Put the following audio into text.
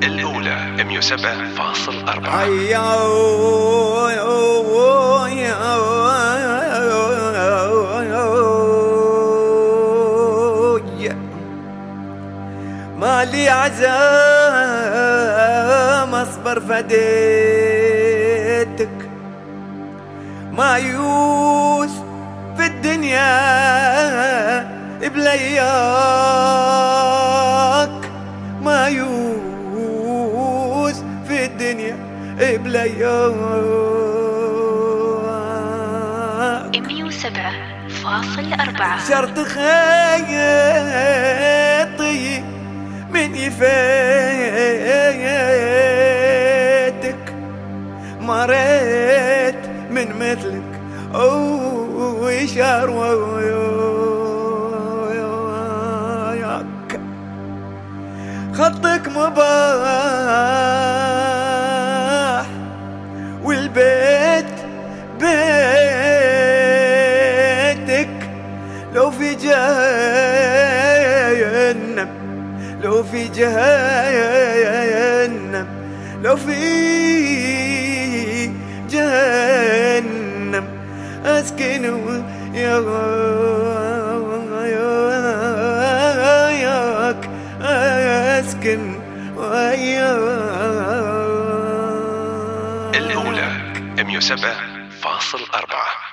الأولى 107.4. مالي عزام اصبر فديتك، مايوس في الدنيا بلياك، مايوس في الدنيا بلياك. 107.4. شرط خيطي من يفيتك، مريت من مثلك ويشار وياك، خطك مباح والبيت بيتك، لو في جهنم، لو في جهنم، لو في جهنم أسكن وياك، أسكن وياك. الأولى 107.4.